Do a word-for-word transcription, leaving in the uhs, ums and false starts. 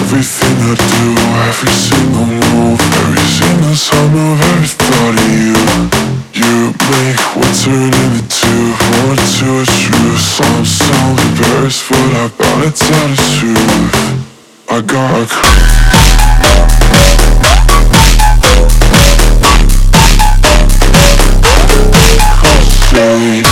everything I do, every single move, every single summer, every thought of you. You make what turn into two, one to a truth. Some sound embarrassed, but I gotta tell the truth. I gotta say